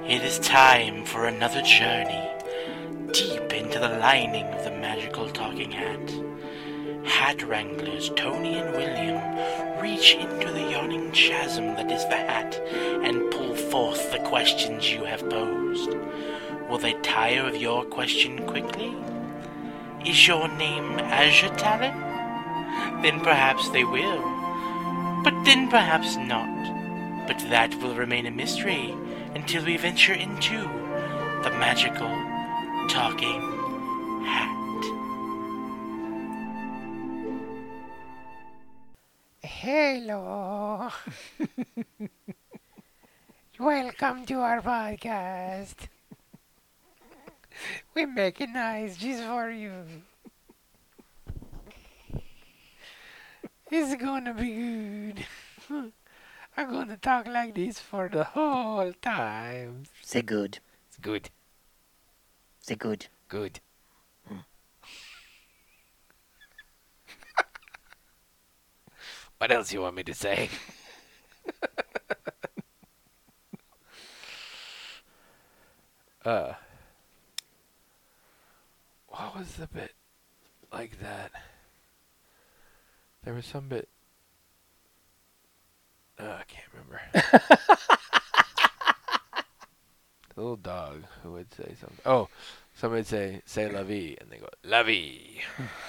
It is time for another journey deep into the lining of the magical talking hat. Hat wranglers Tony and William reach into the yawning chasm that is the hat and pull forth the questions you have posed. Will they tire of your question quickly? Is your name Azure Talon? Then perhaps they will. But then perhaps not. But that will remain a mystery until we venture into the magical talking hat. Hello. Welcome to our podcast. We're making nice just for you. It's gonna be good. I'm gonna talk like this for the whole time. Say good. It's good. Say good. Good. What else you want me to say? What was the bit like that? There was some bit. I can't remember. The little dog who would say something. Oh, somebody would say la vie, and they go, la vie.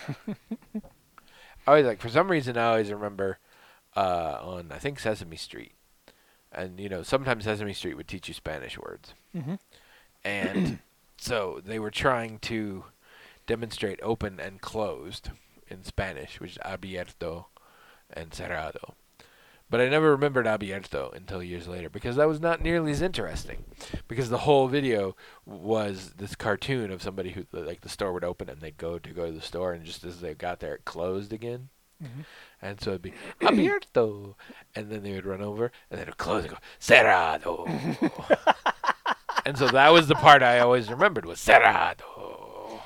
I always for some reason, I always remember on, I think, Sesame Street. And, sometimes Sesame Street would teach you Spanish words. Mm-hmm. And so they were trying to demonstrate open and closed in Spanish, which is abierto and cerrado. But I never remembered abierto until years later because that was not nearly as interesting. Because the whole video was this cartoon of somebody who, the store would open and they'd go to the store, and just as they got there, it closed again. Mm-hmm. And so it'd be abierto, and then they would run over, and then it would close and go cerrado. And so that was the part I always remembered was cerrado.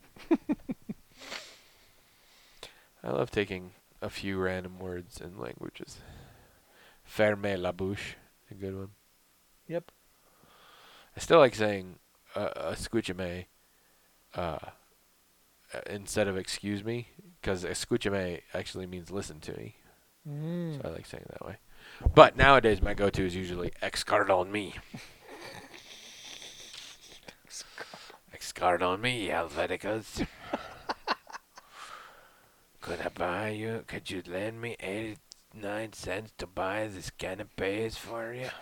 I love taking a few random words and languages. Ferme la bouche, a good one. Yep. I still like saying escúchame instead of excuse me, because escúchame actually means listen to me. So I like saying it that way. But nowadays my go-to is usually excard me. Excard me, Helveticus. Could you lend me 89 cents to buy this canapes for you?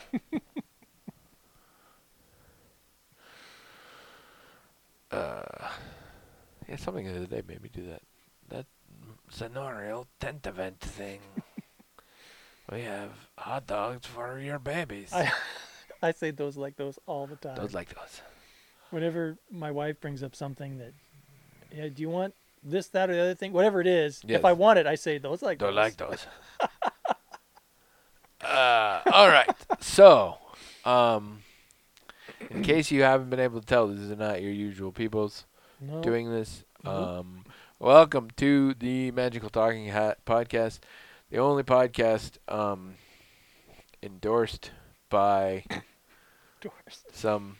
Yeah, something the other day made me do that. That scenario tent event thing. We have hot dogs for your babies. I say those like those all the time. Those like those. Whenever my wife brings up something that, do you want this, that, or the other thing? Whatever it is, Yes. if I want it, I say those like Don't those. like those. All right. So, in case you haven't been able to tell, this is not your usual peoples No. doing this. Nope. Welcome to the Magical Talking Hat podcast, the only podcast endorsed by some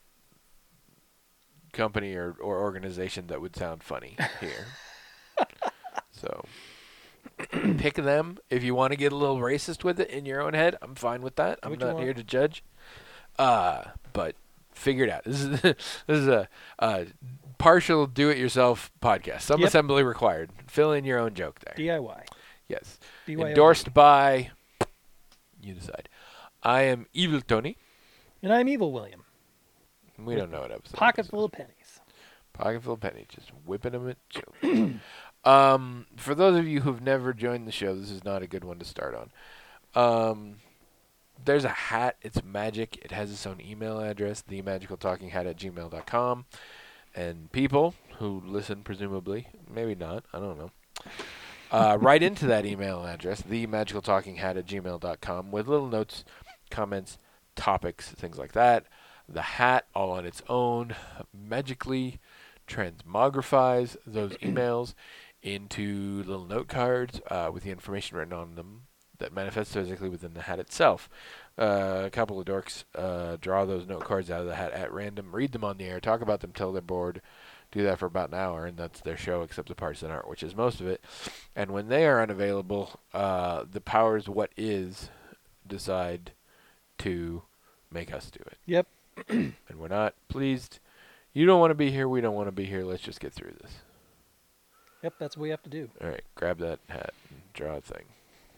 company or organization that would sound funny here. So pick them if you want to get a little racist with it in your own head. I'm fine with that. I'm What you not want. here to judge. But figure it out. This is a partial do-it-yourself podcast. Some Yep. assembly required. Fill in your own joke there. DIY. Yes. BYOB. Endorsed by. You decide. I am Evil Tony. And I'm Evil William. We don't know what episode. Pocket this is. full of pennies. Pocket full of pennies, just whipping them at children. For those of you who've never joined the show, this is not a good one to start on. There's a hat. It's magic. It has its own email address, themagicaltalkinghat@gmail.com. And people who listen, presumably, maybe not, I don't know, write into that email address, themagicaltalkinghat@gmail.com, with little notes, comments, topics, things like that. The hat, all on its own, magically transmogrifies those emails into little note cards with the information written on them that manifests physically within the hat itself. A couple of dorks draw those note cards out of the hat at random, read them on the air, talk about them till they're bored, do that for about an hour, and that's their show except the parts that aren't, which is most of it. And when they are unavailable, the powers what is decide to make us do it. Yep. And we're not pleased. You don't want to be here, we don't want to be here, let's just get through this. Yep, that's what we have to do. All right, grab that hat and draw a thing.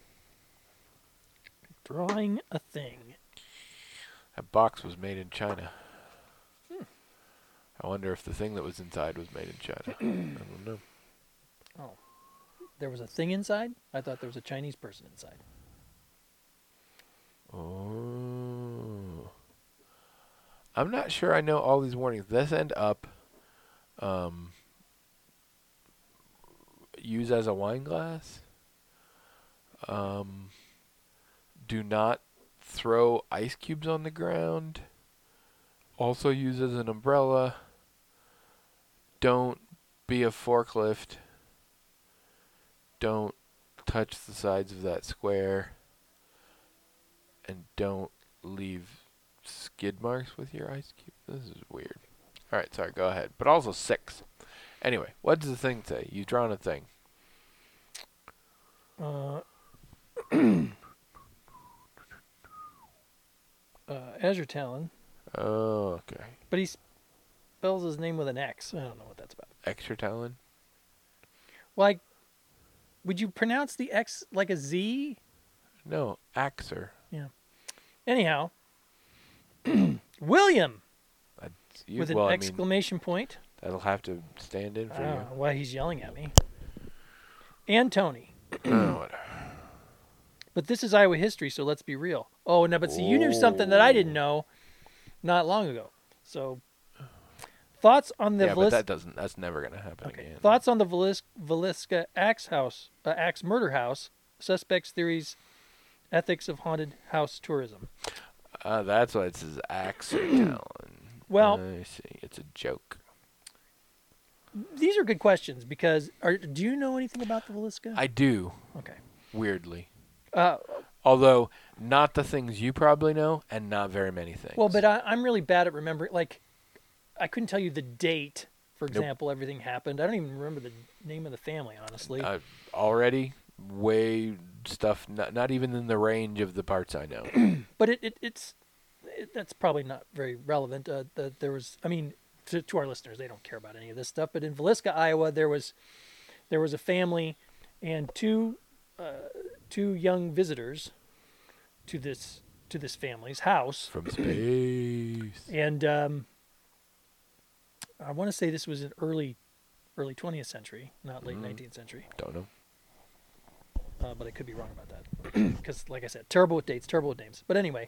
Drawing a thing. That box was made in China. I wonder if the thing that was inside was made in China. I don't know. Oh. There was a thing inside? I thought there was a Chinese person inside. Oh. I'm not sure I know all these warnings. This end up. Use as a wine glass. Do not throw ice cubes on the ground. Also use as an umbrella. Don't be a forklift. Don't touch the sides of that square. And don't leave skid marks with your ice cube. This is weird. Alright, sorry, go ahead. But also 6. Anyway, what does the thing say? You've drawn a thing. Azure Talon. Oh, okay. But he spells his name with an X. I don't know what that's about. Extra talon? Like, would you pronounce the X like a Z? No, Axer. Yeah. Anyhow, William That's with an exclamation point. That'll have to stand in I for don't you. know why he's yelling at me. And Tony. Oh, whatever. But this is Iowa history, so let's be real. Oh, no, but see, you knew something that I didn't know not long ago. So, thoughts on the Yeah, but that's never going to happen again. Thoughts on the Villisca Axe murder house, suspects, theories, ethics of haunted house tourism. That's why it says Axer talon. Well, I see. It's a joke. These are good questions because do you know anything about the Villisca? I do. Okay. Weirdly. Uh, Although, not the things you probably know, and not very many things. Well, but I'm really bad at remembering. Like, I couldn't tell you the date, for example, everything happened. I don't even remember the name of the family, honestly. Already, way stuff, not even in the range of the parts I know. But it's that's probably not very relevant. There was, I mean, to our listeners, they don't care about any of this stuff. But in Villisca, Iowa, there was a family and two young visitors to this family's house From space. and I want to say this was in early 20th century, not late 19th century. Don't know. But I could be wrong about that because, like I said, terrible with dates, terrible with names. But anyway,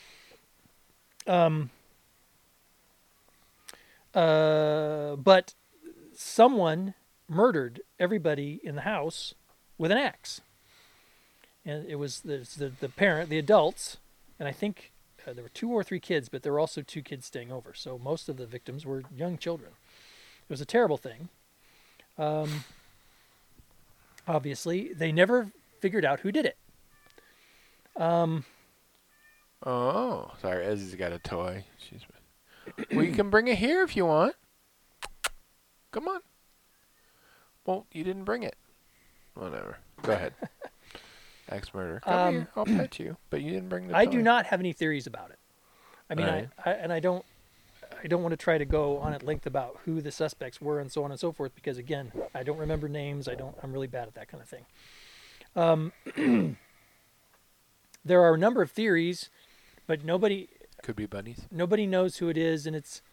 but someone murdered everybody in the house with an axe. And it was the parent, the adults, and I think there were 2 or 3 kids, but there were also 2 kids staying over. So most of the victims were young children. It was a terrible thing. Obviously, they never figured out who did it. Oh, sorry. Ezzy's got a toy. Well, you can bring it here if you want. Come on. Well, you didn't bring it. Whatever. Go ahead. Axe murder. Come here. I'll pet you. But you didn't bring the toy. I do not have any theories about it. I mean, Right. I don't want to try to go on at length about who the suspects were and so on and so forth because again, I don't remember names. I'm really bad at that kind of thing. There are a number of theories, but nobody Could be bunnies. knows who it is, and it's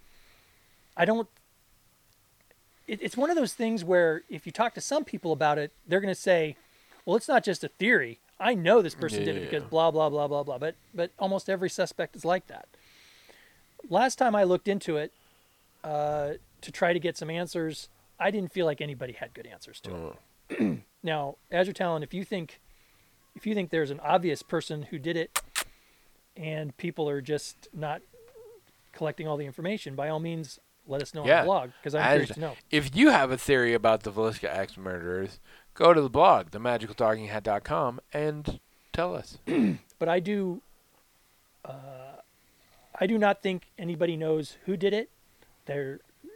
one of those things where if you talk to some people about it, they're going to say, well, it's not just a theory. I know this person did it because blah, blah, blah, blah, blah. But almost every suspect is like that. Last time I looked into it to try to get some answers, I didn't feel like anybody had good answers to it. Now, Azure Talon, if you think there's an obvious person who did it and people are just not collecting all the information, by all means, let us know on the blog because I'm curious to know. If you have a theory about the Villisca axe murderers, go to the blog, themagicaltalkinghat.com, and tell us. But I do I do not think anybody knows who did it. There,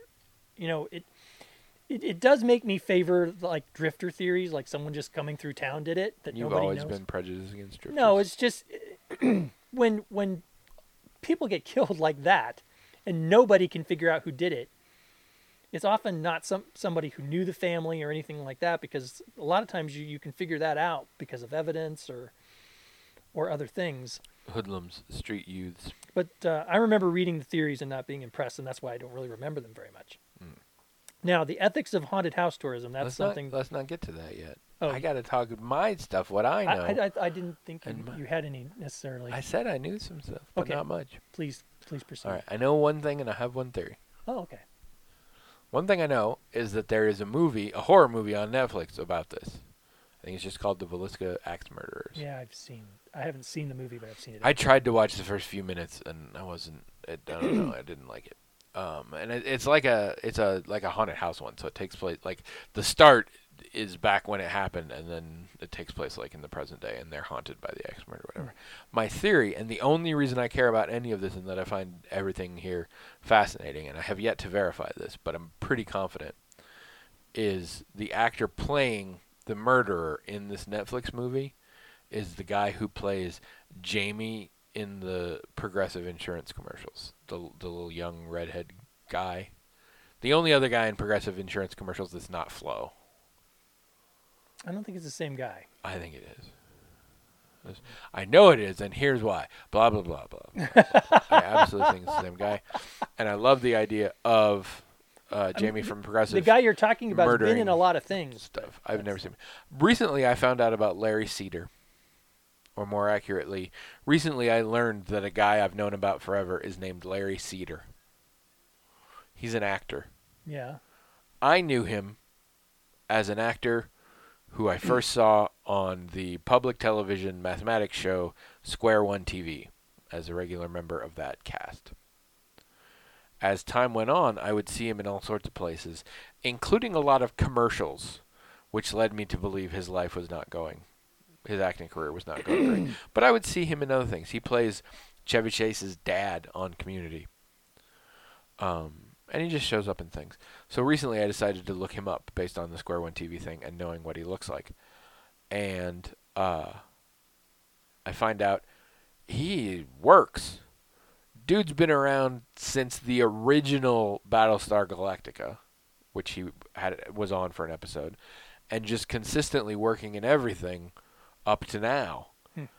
it does make me favor like drifter theories, like someone just coming through town did it. That You've nobody always knows. been prejudiced against drifters. No, it's just when people get killed like that, and nobody can figure out who did it. It's often not somebody who knew the family or anything like that, because a lot of times you can figure that out because of evidence or other things. Hoodlums, street youths. But I remember reading the theories and not being impressed, and that's why I don't really remember them very much. Now, the ethics of haunted house tourism, that's something... Let's not get to that yet. Oh. I got to talk my stuff, what I know. I didn't think you had any necessarily. I said I knew some stuff, but Okay. not much. Please proceed. All right, I know one thing and I have one theory. Oh, okay. One thing I know is that there is a horror movie on Netflix about this. I think it's just called The Villisca Axe Murderers. Yeah, I haven't seen the movie, but I've seen it. I tried to watch the first few minutes and I don't know, I didn't like it. And it's like a haunted house one, so it takes place like the start is back when it happened, and then it takes place like in the present day, and they're haunted by the axe murder, whatever. My theory, and the only reason I care about any of this, and that I find everything here fascinating, and I have yet to verify this, but I'm pretty confident, is the actor playing the murderer in this Netflix movie is the guy who plays Jamie in the Progressive Insurance commercials, the little young redhead guy. The only other guy in Progressive Insurance commercials that's not Flo. I don't think it's the same guy. I think it is. I know it is, and here's why. Blah, blah, blah, blah. I absolutely think it's the same guy. And I love the idea of Jamie from Progressive. The guy you're talking about has been in murdering a lot of things. Stuff. I've never seen him. Recently, I found out about Larry Cedar. Or more accurately, recently I learned that a guy I've known about forever is named Larry Cedar. He's an actor. Yeah. I knew him as an actor who I first saw on the public television mathematics show Square One TV as a regular member of that cast. As time went on, I would see him in all sorts of places, including a lot of commercials, which led me to believe his acting career was not going great. But I would see him in other things. He plays Chevy Chase's dad on Community. And he just shows up in things. So recently I decided to look him up based on the Square One TV thing and knowing what he looks like. And I find out he works. Dude's been around since the original Battlestar Galactica, which he was on for an episode, and just consistently working in everything up to now.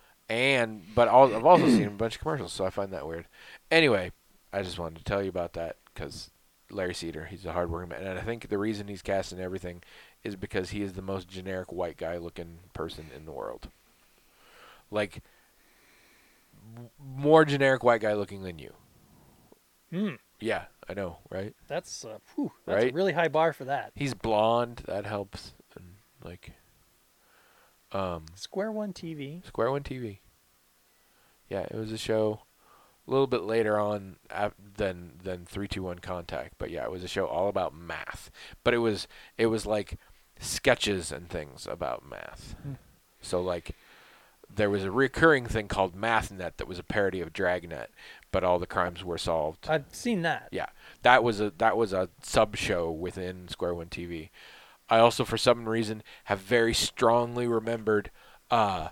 But I've also seen a bunch of commercials, so I find that weird. Anyway, I just wanted to tell you about that because Larry Cedar, he's a hardworking man, and I think the reason he's cast in everything is because he is the most generic white guy looking person in the world. Like, more generic white guy looking than you. Yeah, I know, right? That's a Right? really high bar for that. He's blonde, that helps. And like Square One TV. Square One TV. Yeah, it was a show a little bit later on than 321 Contact, but yeah, it was a show all about math. But it was like sketches and things about math. So like there was a recurring thing called MathNet that was a parody of Dragnet, but all the crimes were solved. I've seen that. Yeah, that was a sub show within Square One TV. I also, for some reason, have very strongly remembered a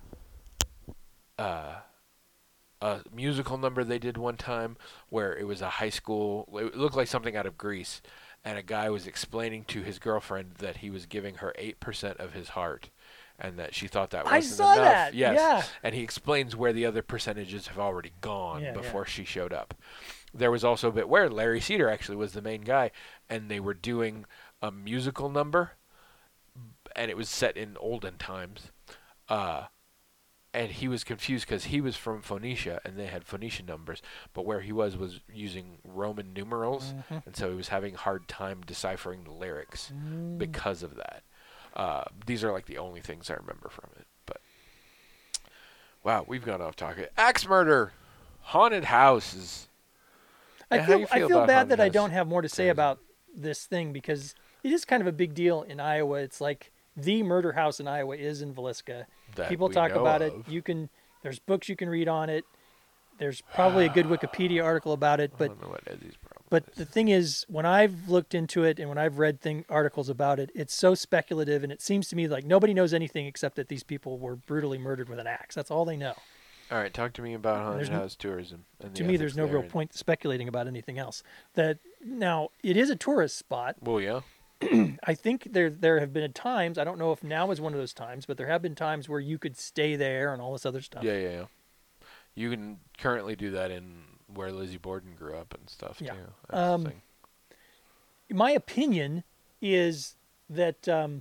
musical number they did one time where it was a high school. It looked like something out of Grease, and a guy was explaining to his girlfriend that he was giving her 8% of his heart, and that she thought that wasn't enough. I saw that. Yes. Yeah. And he explains where the other percentages have already gone before she showed up. There was also a bit where Larry Cedar actually was the main guy, and they were doing a musical number, and it was set in olden times. And he was confused because he was from Phoenicia, and they had Phoenician numbers, but where he was using Roman numerals, and so he was having a hard time deciphering the lyrics because of that. These are like the only things I remember from it. But wow, we've gone off topic. Axe murder, haunted houses. I feel bad that I don't have more to say about this thing because it is kind of a big deal in Iowa. It's like the murder house in Iowa is in Villisca. People talk about it. There's books you can read on it. there's probably a good Wikipedia article about it, I but don't know what Eddie's problem but is. the thing is, when I've looked into it and when I've read articles about it, it's so speculative, and it seems to me like nobody knows anything except that these people were brutally murdered with an axe. That's all they know. All right, talk to me about There's haunted house tourism. And To the me, ethics there's no there real and- point speculating about anything else. That now it is a tourist spot. Well, yeah. I think there have been times. I don't know if now is one of those times, but there have been times where you could stay there and all this other stuff. Yeah. You can currently do that in where Lizzie Borden grew up and stuff Yeah. too. That's the thing. My opinion is that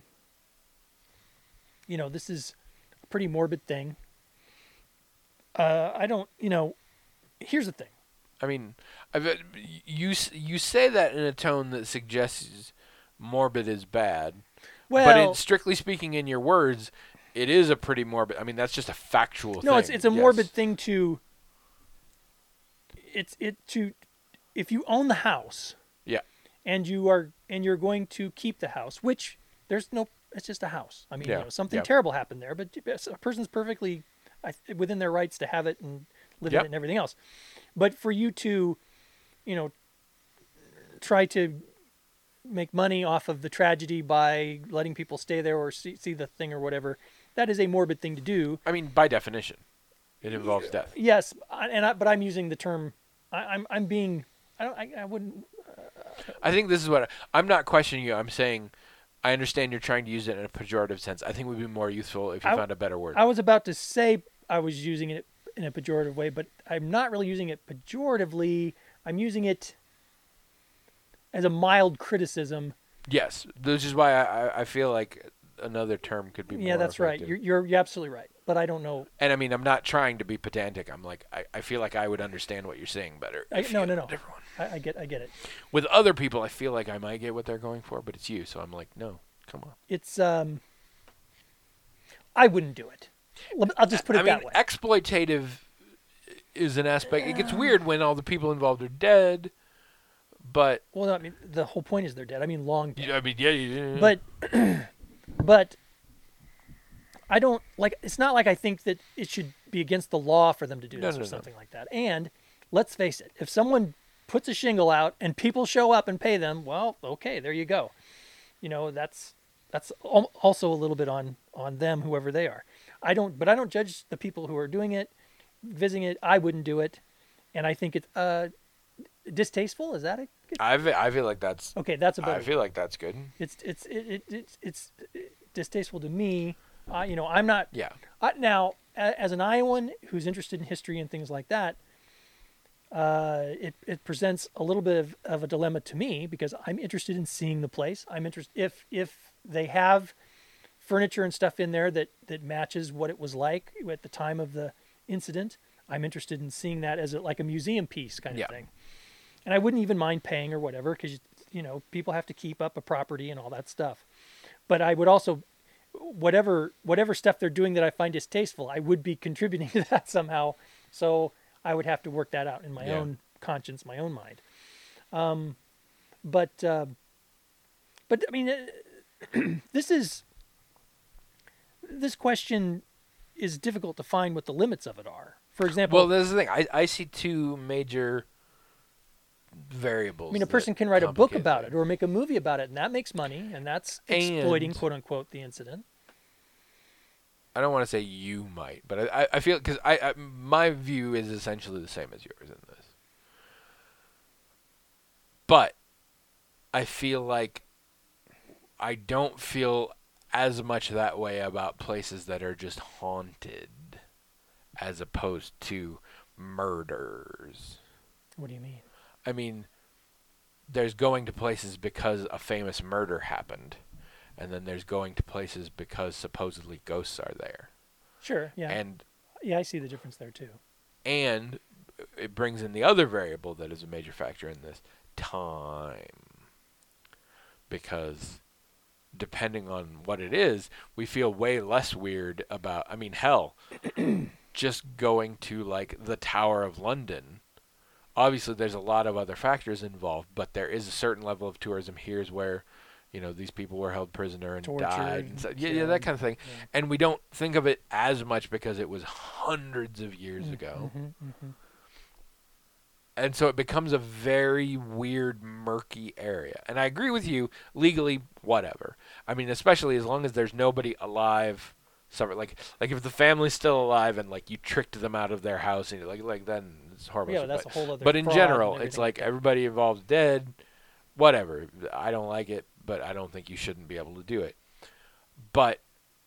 this is a pretty morbid thing. I don't. Here's the thing. I mean, you say that in a tone that suggests morbid is bad. Well, But strictly speaking, in your words, it is a pretty morbid. I mean, that's just a factual thing. no, it's a Yes. morbid thing to. If you own the house. Yeah. And you're going to keep the house, which it's just a house. I mean, Yeah, something yeah. terrible happened there, but a person's perfectly within their rights to have it and live in Yep. it and everything else. But for you to, try to make money off of the tragedy by letting people stay there or see the thing or whatever, that is a morbid thing to do. I mean, by definition, it involves death. Yes, but I'm using the term. I'm being. I wouldn't. I think this is what I'm not questioning you. I'm saying I understand you're trying to use it in a pejorative sense. I think it would be more useful if you found a better word. I was about to say I was using it in a pejorative way, but I'm not really using it pejoratively. I'm using it as a mild criticism. Yes, which is why I feel like another term could be more Yeah, that's right. effective. You're absolutely right. But I don't know. And I mean, I'm not trying to be pedantic. I'm like, I feel like I would understand what you're saying better. if you No. had a different one. I get it. With other people, I feel like I might get what they're going for, but it's you, so I'm like, no, come on. It's I wouldn't do it. I'll just put it that way. Exploitative is an aspect. It gets weird when all the people involved are dead, but Well, no, I mean, the whole point is they're dead. I mean, long dead. I mean, yeah. But I don't like. It's not like I think that it should be against the law for them to do this or something like that. And let's face it, if someone puts a shingle out and people show up and pay them, well, okay, there you go. That's also a little bit on them, whoever they are. I don't judge the people who are doing it, visiting it. I wouldn't do it, and I think it's distasteful. Is that it? I feel like that's. Okay, that's about. I feel like that's good. It's distasteful to me. I'm not. Yeah. Now, as an Iowan who's interested in history and things like that, it presents a little bit of a dilemma to me because I'm interested in seeing the place. I'm interested if they have furniture and stuff in there that matches what it was like at the time of the incident. I'm interested in seeing that as like a museum piece kind of thing. And I wouldn't even mind paying or whatever because people have to keep up a property and all that stuff. But I would also whatever stuff they're doing that I find distasteful, I would be contributing to that somehow. So I would have to work that out in my own conscience, my own mind. But I mean, this question is difficult to find what the limits of it are. For example, Well, this is the thing. I see two major variables. I mean, a person can write a book about it or make a movie about it, and that makes money, and that's exploiting, And- quote unquote, the incident. I don't want to say you might, but I feel because my view is essentially the same as yours in this. But I feel like I don't feel as much that way about places that are just haunted as opposed to murders. What do you mean? I mean, there's going to places because a famous murder happened, and then there's going to places because supposedly ghosts are there. Sure, yeah. And I see the difference there too. And it brings in the other variable that is a major factor in this, time. Because depending on what it is, we feel way less weird about, I mean, hell, just going to like the Tower of London. Obviously, there's a lot of other factors involved, but there is a certain level of tourism. Here's where, these people were held prisoner and Tortured, died. And killed. that kind of thing. Yeah. And we don't think of it as much because it was hundreds of years ago. Mm-hmm. And so it becomes a very weird, murky area. And I agree with you, legally, whatever. I mean, especially as long as there's nobody alive. Like if the family's still alive and like you tricked them out of their house and like then it's horrible. Yeah, that's a whole other. But in fraud general, and it's everything. like everybody involved's dead. Whatever. I don't like it, but I don't think you shouldn't be able to do it. But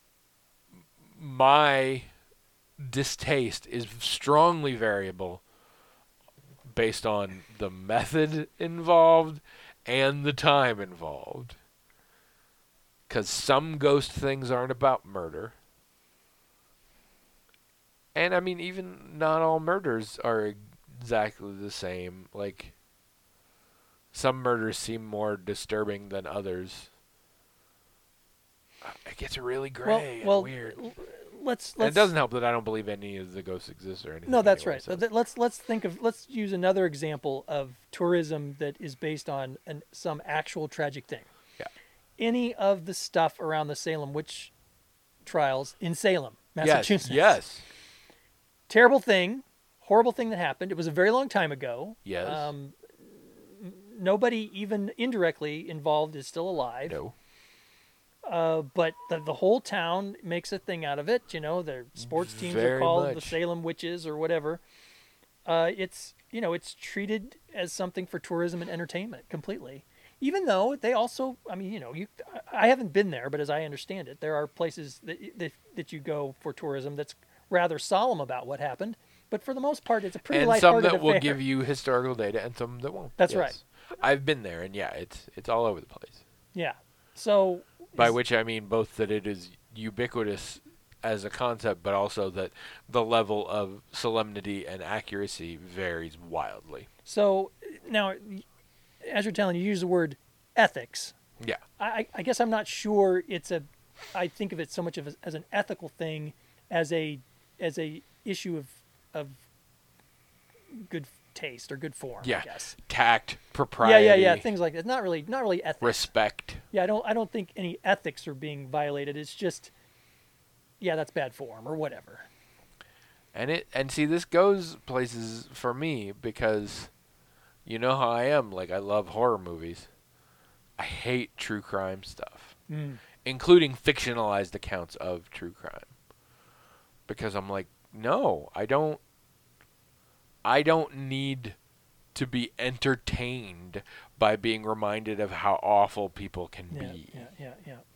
my distaste is strongly variable based on the method involved and the time involved. Because some ghost things aren't about murder. And I mean, even not all murders are exactly the same. Like, some murders seem more disturbing than others. It gets really gray and weird. Let's And it doesn't help that I don't believe any of the ghosts exist or anything. No, that's anyway, right. so. Let's use another example of tourism that is based on some actual tragic thing. Yeah. Any of the stuff around the Salem witch trials in Salem, Massachusetts. Yes. Terrible thing, horrible thing that happened. It was a very long time ago. Yes. Nobody even indirectly involved is still alive. No. But the whole town makes a thing out of it. You know, their sports teams are Very called the much. Salem Witches or whatever. It's treated as something for tourism and entertainment completely. Even though they also, I mean, I haven't been there, but as I understand it, there are places that you go for tourism that's rather solemn about what happened. But for the most part, it's a pretty And some lighthearted that will affair. give you historical data and some that won't. That's Yes. right. I've been there, and yeah, it's all over the place. Yeah. So By which I mean both that it is ubiquitous as a concept, but also that the level of solemnity and accuracy varies wildly. So now, as you're telling, you use the word ethics. Yeah. I guess I'm not sure I think of it so much as an ethical thing, as a issue of good taste or good form. Yeah. I guess. Tact, propriety. Yeah. Things like that. Not really ethics. Respect. Yeah, I don't think any ethics are being violated. It's just, yeah, that's bad form or whatever. And see, this goes places for me because you know how I am. Like, I love horror movies. I hate true crime stuff, including fictionalized accounts of true crime. Because I'm like, no, I don't need to be entertained by being reminded of how awful people can be. Yeah.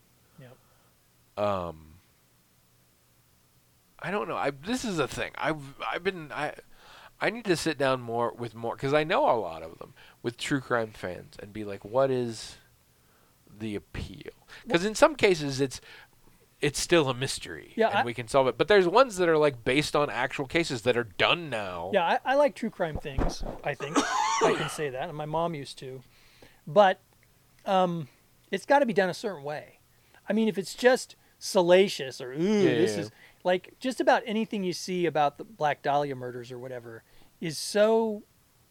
I don't know. This is a thing. I need to sit down more because I know a lot of them with true crime fans and be like, what is the appeal? Because in some cases it's still a mystery, and we can solve it. But there's ones that are like based on actual cases that are done now. Yeah, I like true crime things. I think I can say that, and my mom used to. But it's got to be done a certain way. I mean, if it's just salacious or this is like just about anything you see about the Black Dahlia murders or whatever is so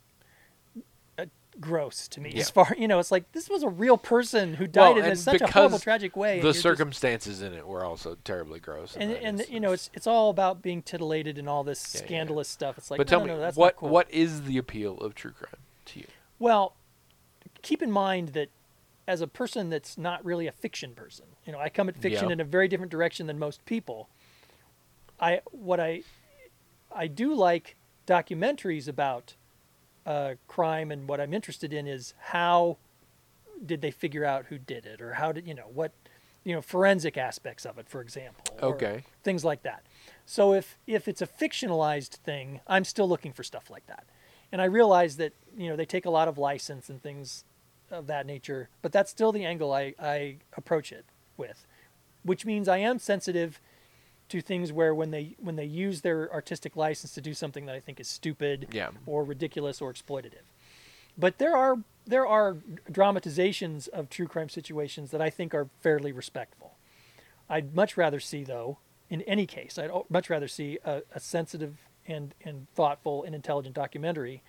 gross to me. As far it's like this was a real person who died in such a horrible, tragic way. The circumstances in it were also terribly gross. And it's all about being titillated and all this scandalous stuff. It's like, but tell me, that's what not cool. what is the appeal of true crime to you? Well, keep in mind that as a person that's not really a fiction person, I come at fiction in a very different direction than most people. I do like documentaries about crime, and what I'm interested in is how did they figure out who did it, or how did forensic aspects of it, for example. Okay. Things like that. So if it's a fictionalized thing, I'm still looking for stuff like that. And I realize that they take a lot of license and things of that nature, but that's still the angle I approach it with, which means I am sensitive to things where when they use their artistic license to do something that I think is stupid or ridiculous or exploitative. But there are dramatizations of true crime situations that I think are fairly respectful. I'd much rather see, though, in any case, I'd much rather see a sensitive and thoughtful and intelligent documentary.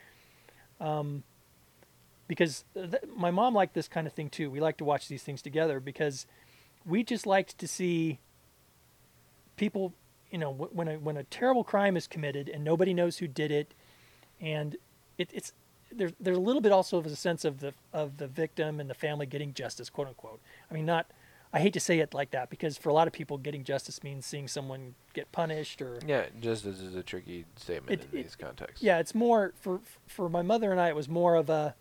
Because my mom liked this kind of thing too. We like to watch these things together because we just liked to see people, when a terrible crime is committed and nobody knows who did it, and there's a little bit also of a sense of the victim and the family getting justice, quote unquote. I mean, not. I hate to say it like that because for a lot of people, getting justice means seeing someone get punished or. Yeah, justice is a tricky statement in these contexts. Yeah, it's more for my mother and I. It was more of a.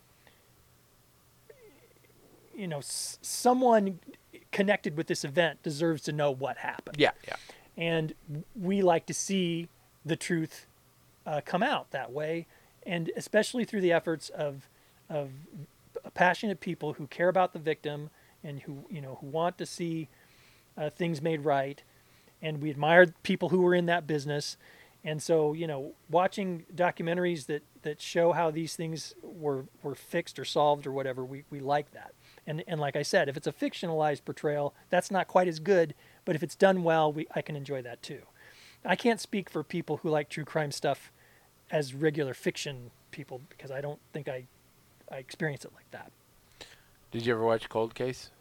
Someone connected with this event deserves to know what happened. Yeah, yeah. And we like to see the truth come out that way, and especially through the efforts of passionate people who care about the victim and who want to see things made right. And we admire people who were in that business. And so, watching documentaries that show how these things were fixed or solved or whatever, we like that. And like I said, if it's a fictionalized portrayal, that's not quite as good. But if it's done well, I can enjoy that too. I can't speak for people who like true crime stuff as regular fiction people because I don't think I experience it like that. Did you ever watch Cold Case?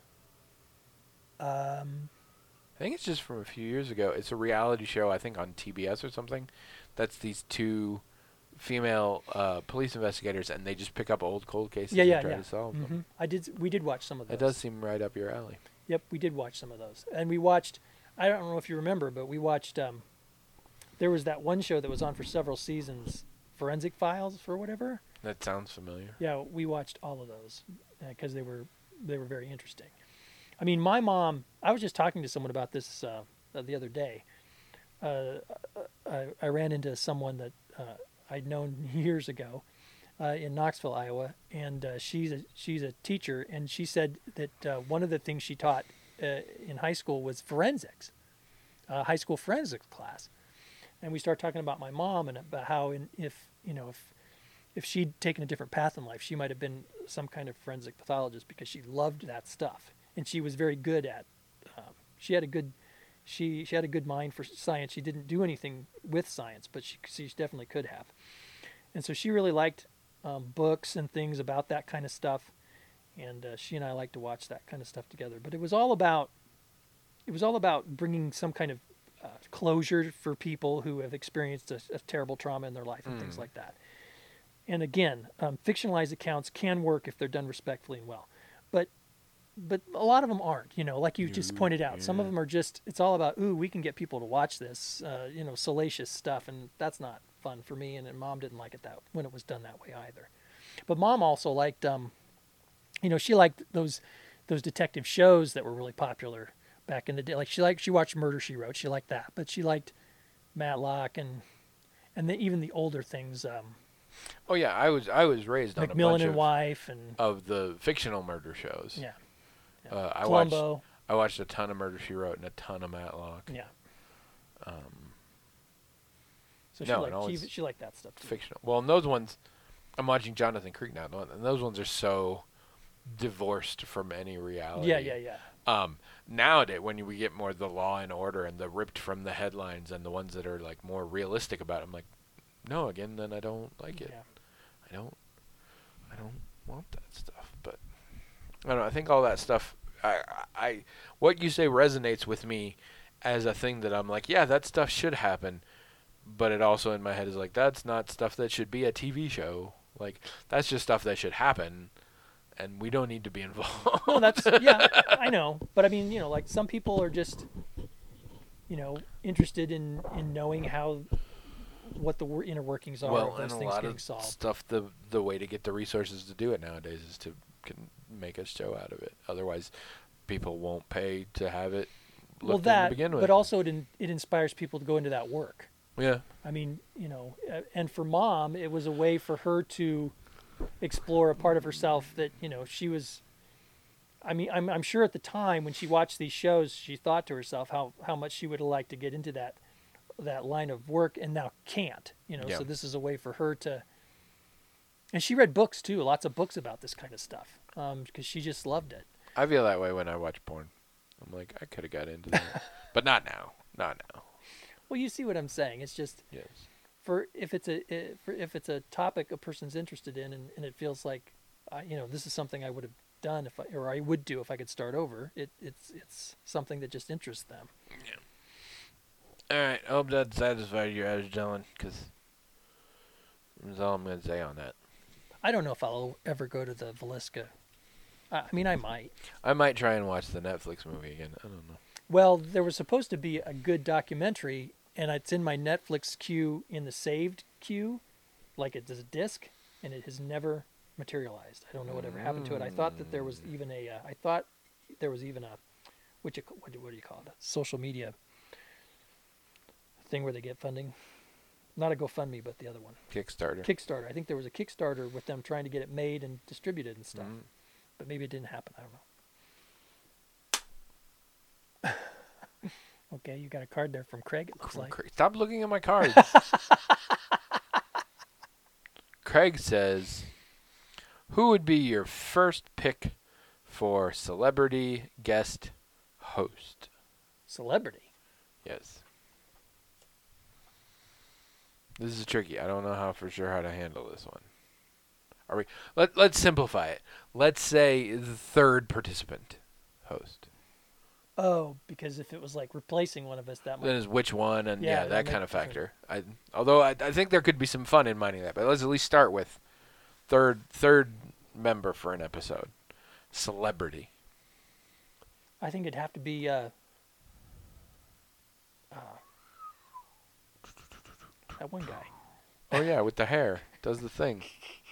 I think it's just from a few years ago. It's a reality show, I think, on TBS or something. That's these two female police investigators, and they just pick up old cold cases and try to solve them. We did watch some of those. It does seem right up your alley. Yep, we did watch some of those. And we watched, I don't know if you remember, but we watched, there was that one show that was on for several seasons, Forensic Files or whatever. That sounds familiar. Yeah, we watched all of those because they were very interesting. I mean, my mom, I was just talking to someone about this the other day. I ran into someone that I'd known years ago in Knoxville, Iowa, and she's a teacher, and she said that one of the things she taught in high school was forensics, high school forensics class. And we started talking about my mom and about how if she'd taken a different path in life, she might have been some kind of forensic pathologist because she loved that stuff. And she was very good at. She had a good mind for science. She didn't do anything with science, but she definitely could have. And so she really liked books and things about that kind of stuff. And she and I like to watch that kind of stuff together. But it was all about bringing some kind of closure for people who have experienced a terrible trauma in their life and things like that. And again, fictionalized accounts can work if they're done respectfully and well, but a lot of them aren't, like you just pointed out. Some of them are just, it's all about, we can get people to watch this, salacious stuff, and that's not fun for me, and Mom didn't like it when it was done that way either. But Mom also liked, she liked those detective shows that were really popular back in the day. Like she watched Murder, She Wrote. She liked that, but she liked Matlock and even the older things. Oh yeah, I was raised on Macmillan a bunch and Wife of the fictional murder shows. Yeah. I Columbo. watched a ton of Murder, She Wrote and a ton of Matlock. Yeah. So she liked that stuff too. Fictional. Well, and those ones, I'm watching Jonathan Creek now, and those ones are so divorced from any reality. Yeah. Nowadays, when we get more the Law and Order and the ripped from the headlines and the ones that are like more realistic about it, I'm like, no, again, then I don't like it. Yeah. I don't want that stuff. But I don't know. I think all that stuff, what you say resonates with me as a thing that I'm like, yeah, that stuff should happen. But it also in my head is like, that's not stuff that should be a TV show. Like, that's just stuff that should happen, and we don't need to be involved. Well, I know. But I mean, like some people are just, interested in knowing what the inner workings are of those things getting solved. Stuff, the way to get the resources to do it nowadays is to make a show out of it. Otherwise, people won't pay to have it looked at to begin with. But also it inspires people to go into that work. Yeah. I mean, and for Mom, it was a way for her to explore a part of herself that, she was, I mean, I'm sure at the time when she watched these shows, she thought to herself how much she would have liked to get into that line of work and now can't, so this is a way for her to, and she read books too, lots of books about this kind of stuff, because she just loved it. I feel that way when I watch porn. I'm like, I could have got into that, but not now. Well, you see what I'm saying. It's just if it's a topic a person's interested in, and it feels like, this is something I would have done or I would do if I could start over. It's something that just interests them. Yeah. All right. I hope that satisfied your average Dylan, because that's all I'm going to say on that. I don't know if I'll ever go to the Villisca. I mean, I might. I might try and watch the Netflix movie again. I don't know. Well, there was supposed to be a good documentary, and it's in my Netflix queue, in the saved queue, like it's a disc, and it has never materialized. I don't know whatever happened to it. I thought that there was even a what do you call it? Social media thing where they get funding. Not a GoFundMe, but the other one. Kickstarter. Kickstarter. I think there was a Kickstarter with them trying to get it made and distributed and stuff. But maybe it didn't happen. I don't know. Okay, you got a card there from Craig, it looks like. Stop looking at my cards. Craig says, who would be your first pick for celebrity guest host? Celebrity? Yes. This is tricky. I don't know how to handle this one. Let's simplify it. Let's say the third participant host. Oh, because if it was like replacing one of us, that might. Then is which one, and Yeah, that that kind of makes factor. Although I think there could be some fun in minding that, but let's at least start with third member for an episode. Celebrity. I think it'd have to be that one guy. Oh yeah, with the hair, does the thing.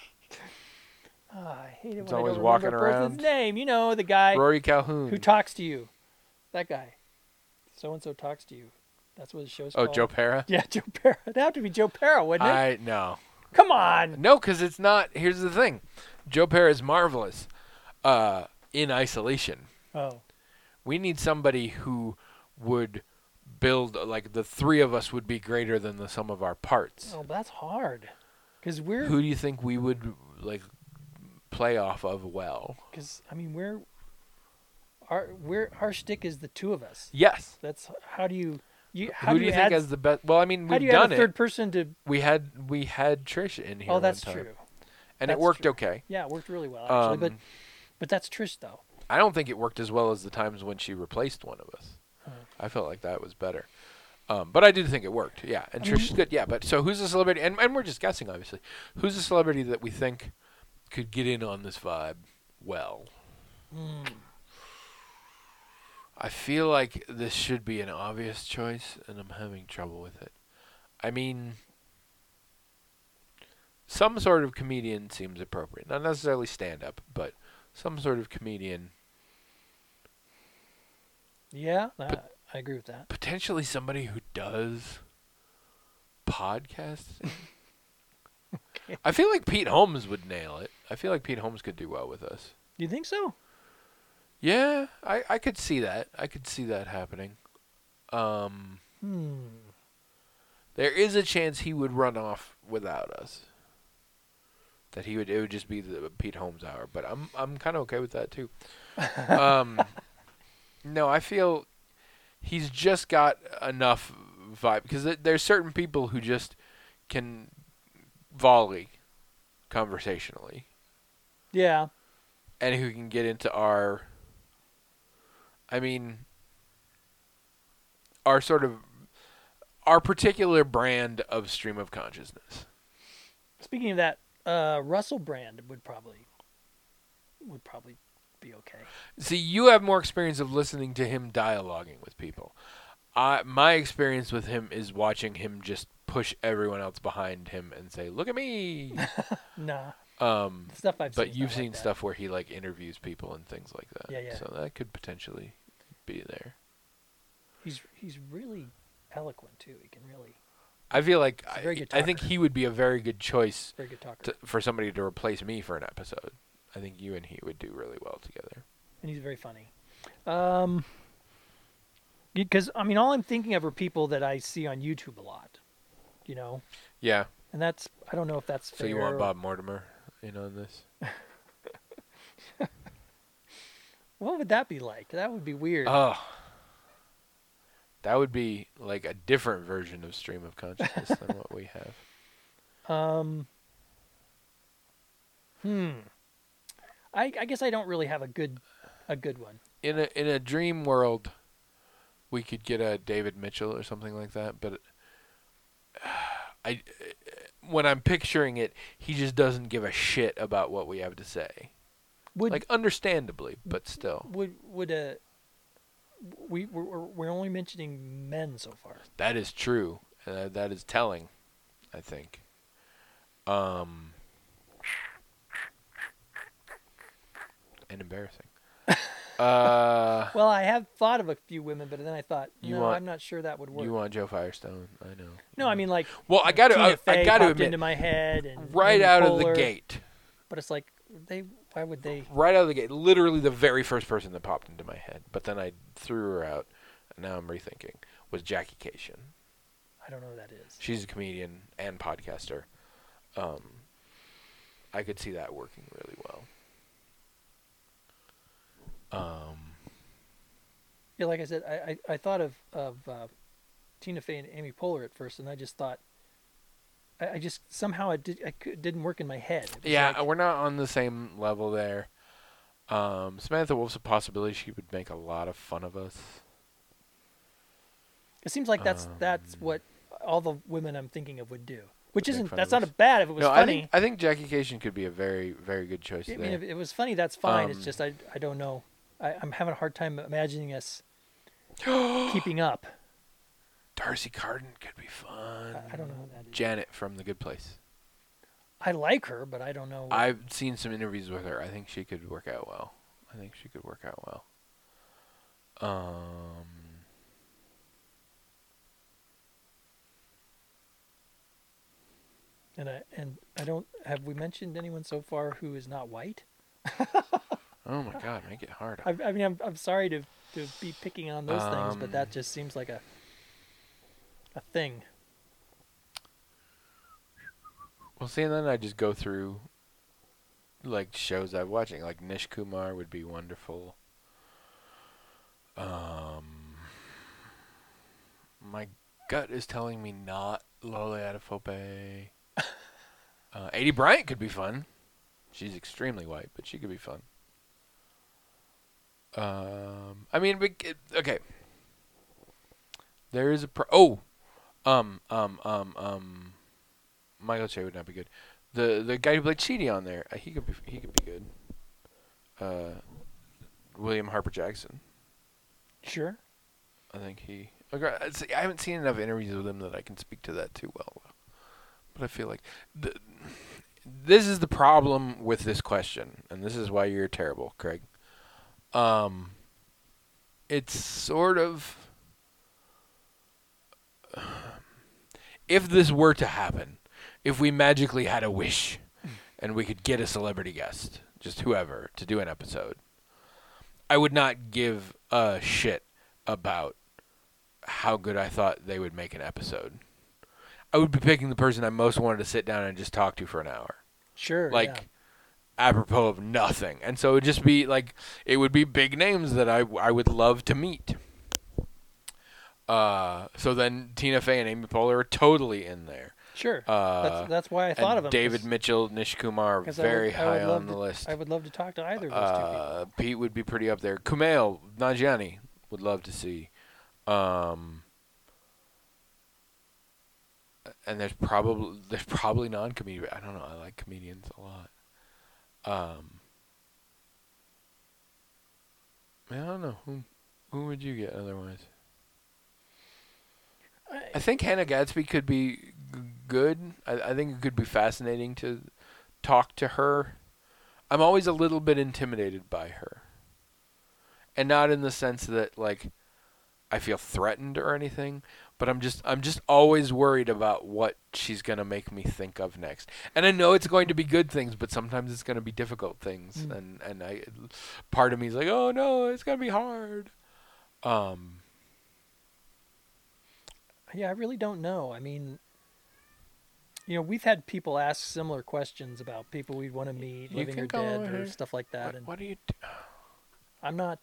I hate it He's when I always don't walking remember a person's around. name. You know, the guy Rory Calhoun. who talks to you. That guy. So and so talks to you. That's what his show's called. Oh, Joe Pera? Yeah, Joe Pera. It'd have to be Joe Pera, wouldn't it? No. Come on. No, because it's not. Here's the thing. Joe Pera is marvelous in isolation. Oh. We need somebody who would build, like, the three of us would be greater than the sum of our parts. Oh, that's hard. Because we're. Who do you think we would, like, play off of well? Because, I mean, our shtick is the two of us. Yes. That's. How do you. Who do you think has the best? Well, I mean, how do we've you done add a third person to. We had Trish in here. Oh, that's one time, true. and That's it worked true. okay. Yeah, it worked really well, actually. But that's Trish, though. I don't think it worked as well as the times when she replaced one of us. Oh. I felt like that was better. But I do think it worked. Yeah, and Trish is good. Yeah, but so who's a celebrity? And we're just guessing, obviously. Who's a celebrity that we think could get in on this vibe well? I feel like this should be an obvious choice, and I'm having trouble with it. I mean, some sort of comedian seems appropriate. Not necessarily stand-up, but some sort of comedian. Yeah, I agree with that. Potentially somebody who does podcasting. Okay. I feel like Pete Holmes would nail it. I feel like Pete Holmes could do well with us. Do you think so? Yeah, I could see that. I could see that happening. There is a chance he would run off without us. That it would just be the Pete Holmes hour, but I'm kind of okay with that too. No, I feel he's just got enough vibe because there's certain people who just can volley conversationally. Yeah. And who can get into our particular brand of stream of consciousness. Speaking of that, Russell Brand would probably be okay. See, you have more experience of listening to him dialoguing with people. My experience with him is watching him just push everyone else behind him and say, "Look at me." Nah. Stuff I've seen. But you've seen stuff where he like interviews people and things like that. Yeah, yeah. So that could potentially be there. He's really eloquent too. He can really. I feel like He's a very good I think talker. he would be a very good choice Very good talker. for somebody to replace me for an episode. I think you and he would do really well together. And he's very funny. Because I mean, all I'm thinking of are people that I see on YouTube a lot. You know. Yeah. And that's I don't know if that's fair. So you want Bob Mortimer in on this? What would that be like? That would be weird. Oh. That would be like a different version of stream of consciousness than what we have. I guess I don't really have a good one. In a dream world, we could get a David Mitchell or something like that. But when I'm picturing it, he just doesn't give a shit about what we have to say. Would Like, understandably, but still. we're only mentioning men so far. That is true. That is telling, I think. And embarrassing. Well, I have thought of a few women, but then I thought, I'm not sure that would work. You want Joe Firestone? I know. No, I mean like. Well, I got Tina to. Fey I got to popped admit, into my head, and right Amy out of the Poehler, gate. But it's like why would they? Right out of the gate, literally the very first person that popped into my head. But then I threw her out, and now I'm rethinking. Was Jackie Cation? I don't know who that is. She's a comedian and podcaster. I could see that working really well. Yeah, like I said, I thought of Tina Fey and Amy Poehler at first, and I just thought, I just somehow it didn't work in my head. Yeah, we're not on the same level there. Samantha Wolf's a possibility. She would make a lot of fun of us. It seems like that's what all the women I'm thinking of would do. Which Make fun that's of not us. bad if it was funny. I think Jackie Cation could be a very, very good choice I there. mean, if it was funny, that's fine. It's just I don't know. I'm having a hard time imagining us keeping up. Darcy Carden could be fun. I don't know who that is. Janet from The Good Place. I like her, but I don't know. I've seen some interviews with her. I think she could work out well. And I don't. Have we mentioned anyone so far who is not white? Oh my God, make it hard. I mean, I'm sorry to be picking on those things, but that just seems like a thing. Well, see, and then I just go through like shows I'm watching. Like Nish Kumar would be wonderful. My gut is telling me not Lola Adefope. Adie Bryant could be fun. She's extremely white, but she could be fun. I mean, okay. There is a Michael Che would not be good. The guy who played Chidi on there, he could be good. William Harper Jackson. Sure. I think he. Okay, see, I haven't seen enough interviews with him that I can speak to that too well. But I feel like this is the problem with this question, and this is why you're terrible, Craig. It's sort of, if this were to happen, if we magically had a wish and we could get a celebrity guest, just whoever, to do an episode, I would not give a shit about how good I thought they would make an episode. I would be picking the person I most wanted to sit down and just talk to for an hour. Sure. Like, apropos of nothing. And so it would just be like, it would be big names that I would love to meet. So then Tina Fey and Amy Poehler are totally in there. Sure. That's why I thought of them. David Mitchell, Nish Kumar, very high on the list. I would love to talk to either of those two people. Pete would be pretty up there. Kumail Nanjiani would love to see. And there's probably non-comedian. I don't know. I like comedians a lot. I don't know. Who would you get otherwise? I think Hannah Gadsby could be good. I think it could be fascinating to talk to her. I'm always a little bit intimidated by her. And not in the sense that, like, I feel threatened or anything, but I'm just always worried about what she's going to make me think of next. And I know it's going to be good things, but sometimes it's going to be difficult things. And part of me is like, oh no, it's going to be hard. Yeah, I really don't know. I mean, we've had people ask similar questions about people we'd want to meet, living or dead, or stuff like that. What do you do? I'm not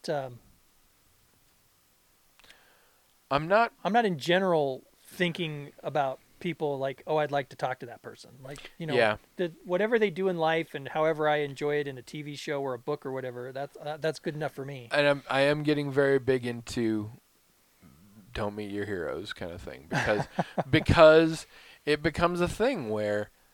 in general thinking about people like, oh, I'd like to talk to that person. Like, whatever they do in life and however I enjoy it in a TV show or a book or whatever, that's good enough for me. And I am getting very big into don't meet your heroes kind of thing because it becomes a thing where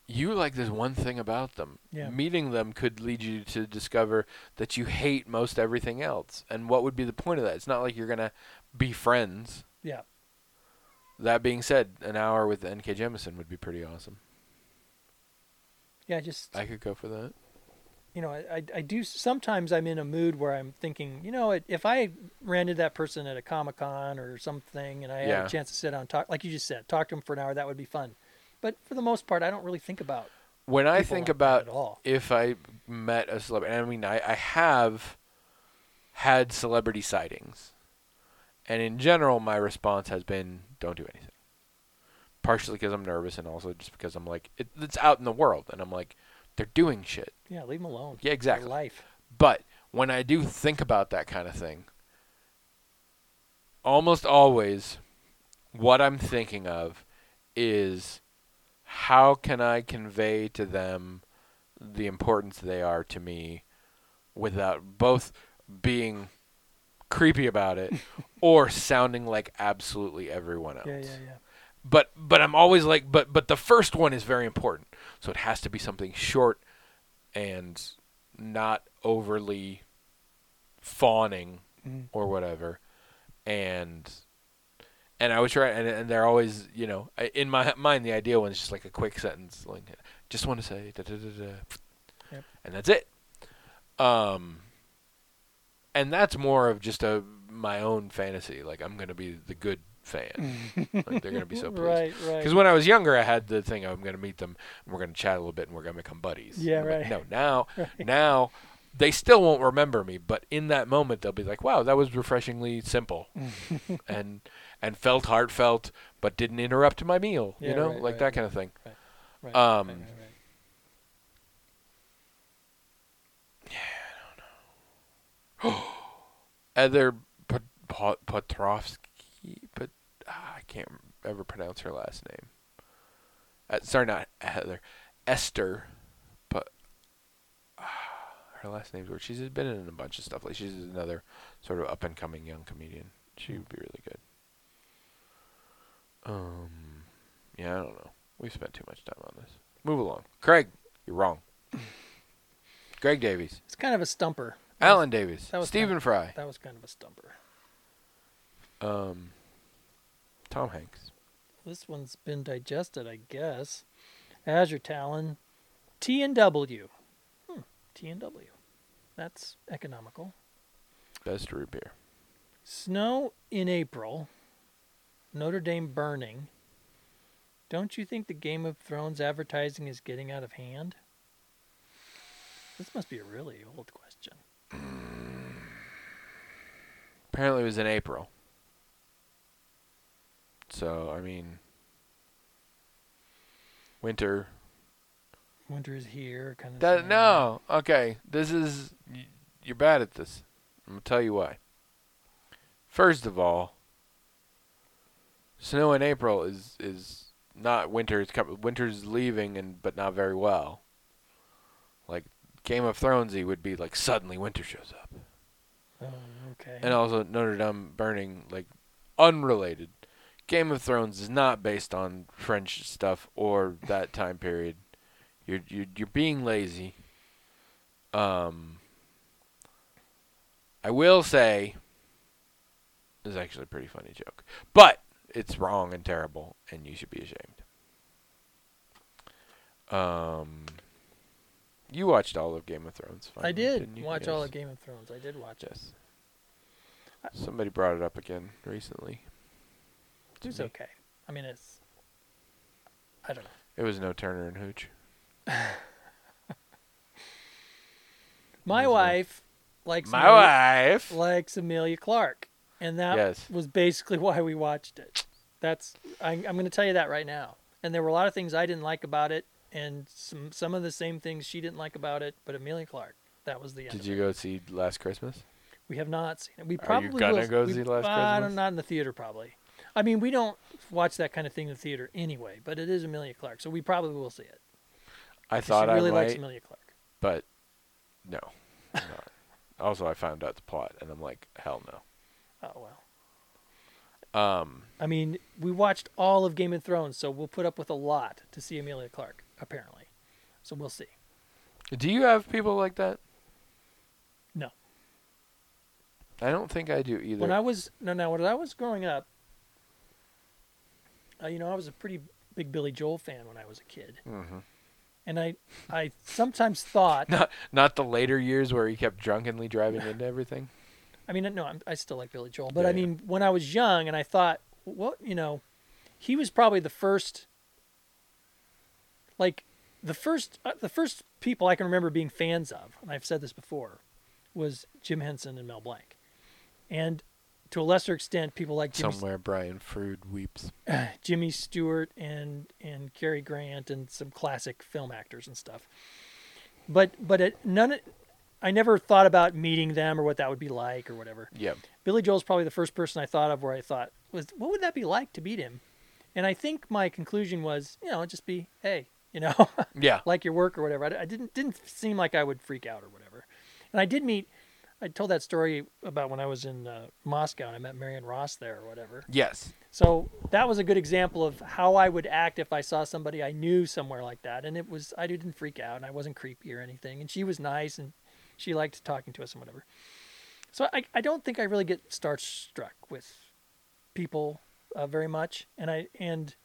you like this one thing about them. Yeah. Meeting them could lead you to discover that you hate most everything else. And what would be the point of that? It's not like you're going to be friends. Yeah. That being said, an hour with N.K. Jemisin would be pretty awesome. Yeah, just I could go for that. you know, I do sometimes I'm in a mood where I'm thinking, you know, if I ran into that person at a Comic-Con or something and I had Yeah. a chance to sit down and talk, like you just said, talk to them for an hour, that would be fun. But for the most part, I don't really think about When I people think like that about at all. if I met a celebrity, I mean, I have had celebrity sightings. And in general, my response has been, don't do anything. Partially because I'm nervous and also just because I'm like, it's out in the world. And I'm like, they're doing shit. Yeah, leave them alone. Yeah, exactly. Their life. But when I do think about that kind of thing, almost always what I'm thinking of is how can I convey to them the importance they are to me without both being creepy about it or sounding like absolutely everyone else. Yeah. But I'm always like, but the first one is very important. So it has to be something short and not overly fawning or whatever. And I would try, and they're always, you know, in my mind, the ideal one is just like a quick sentence, like, just want to say, da da da da, Yep. and that's it. And that's more of just my own fantasy. Like, I'm gonna be the good fan. Like, they're gonna be so pleased. Right. Because when I was younger, I had the thing I'm gonna meet them, and we're gonna chat a little bit, and we're gonna become buddies. Yeah, And I'm right. like, no, Right. now they still won't remember me, but in that moment, they'll be like, "Wow, that was refreshingly simple, and felt heartfelt, but didn't interrupt my meal." Yeah, You know, right, like right, that kind of thing. Right. Um, right. Heather Petrovsky, but I can't ever pronounce her last name. Sorry, not Heather. Esther, but her last name's weird. She's been in a bunch of stuff. Like, she's another sort of up and coming young comedian. She would be really good. Yeah, I don't know. We've spent too much time on this. Move along. Craig, you're wrong. Greg Davies, It's kind of a stumper. Alan Davies, that was Stephen Fry, That was kind of a stumper. Tom Hanks. This one's been digested, I guess. Azure Talon, T&W. T&W. That's economical. Best root beer. Snow in April. Notre Dame burning. Don't you think the Game of Thrones advertising is getting out of hand? This must be a really old question. Apparently it was in April. So, I mean, winter. Winter is here, kind of That thing. no. Okay, this is you're bad at this. I'm going to tell you why. First of all, snow in April is not winter. Winter's leaving but not very well. Like Game of Thronesy would be like suddenly winter shows up. Oh, okay. And also Notre Dame burning, like, unrelated. Game of Thrones is not based on French stuff or that time period. You're being lazy. I will say, this is actually a pretty funny joke, but it's wrong and terrible, and you should be ashamed. You watched all of Game of Thrones. I finally, did didn't you? watch all Yes. of Game of Thrones. I did watch it. Yes. Somebody brought it up again recently. It was me. okay. I mean, it's... I don't know. It was no Turner and Hooch. My It was wife likes My wife. likes Amelia Clark, and that Yes. was basically why we watched it. I'm going to tell you that right now. And there were a lot of things I didn't like about it, and some of the same things she didn't like about it. But Amelia Clark, that was the end. Did of you it. go see Last Christmas? We have not seen it. We Are you probably gonna will. go see Last I don't, Christmas? not in the theater, probably. I mean, we don't watch that kind of thing in the theater anyway. But it is Amelia Clark, so we probably will see it. I 'Cause thought she really I likes might, Amelia Clark. but no. I'm not. Also, I found out the plot, and I'm like, hell no. Oh well. Um, I mean, we watched all of Game of Thrones, so we'll put up with a lot to see Amelia Clark. apparently. So we'll see. Do you have people like that? No. I don't think I do either. When I was when I was growing up, I was a pretty big Billy Joel fan when I was a kid, and I sometimes thought not the later years where he kept drunkenly driving into everything. I mean, no, I still like Billy Joel, but Yeah, I mean, when I was young, and I thought, well, he was probably the first, like, the first people I can remember being fans of, and I've said this before, was Jim Henson and Mel Blanc, and to a lesser extent, people like Somewhere Brian Frood weeps. Jimmy Stewart and Cary Grant and some classic film actors and stuff. But I never thought about meeting them or what that would be like or whatever. Yeah. Billy Joel's probably the first person I thought of where I thought was, what would that be like to meet him? And I think my conclusion was, just be, hey, Yeah. like your work or whatever. I didn't seem like I would freak out or whatever. And I told that story about when I was in Moscow and I met Marion Ross there or whatever. Yes. So that was a good example of how I would act if I saw somebody I knew somewhere like that. And I didn't freak out and I wasn't creepy or anything. And she was nice and she liked talking to us and whatever. So I don't think I really get starstruck with people very much. And